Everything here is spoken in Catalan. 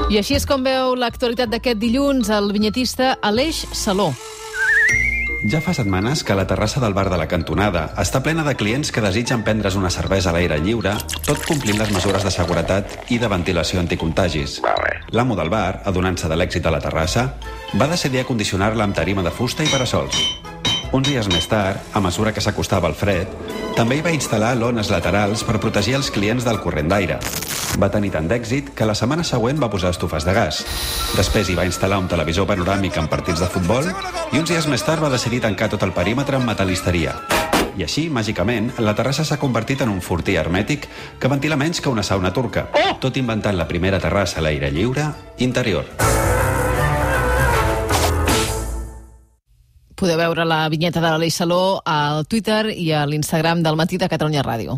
I així és com veu l'actualitat d'aquest dilluns el vinyetista Aleix Saló. Ja fa setmanes que la terrassa del bar de la Cantonada està plena de clients que desitgen prendre's una cervesa a l'aire lliure, tot complint les mesures de seguretat i de ventilació anticontagis. L'amo del bar, adonant-se de l'èxit de la terrassa, va decidir acondicionar-la amb tarima de fusta i parasols. Uns dies més tard, a mesura que s'acostava el fred, també hi va instal·lar lones laterals per protegir els clients del corrent d'aire. Va tenir tant d'èxit que la setmana següent va posar estufes de gas. Després hi va instal·lar un televisor panoràmic en partits de futbol i uns dies més tard va decidir tancar tot el perímetre amb metal·listeria. I així, màgicament, la terrassa s'ha convertit en un fortí hermètic que ventila menys que una sauna turca, tot inventant la primera terrassa a l'aire lliure interior. Podeu veure la vinyeta de l'Aleix Saló al Twitter i a l'Instagram del Matí de Catalunya Ràdio.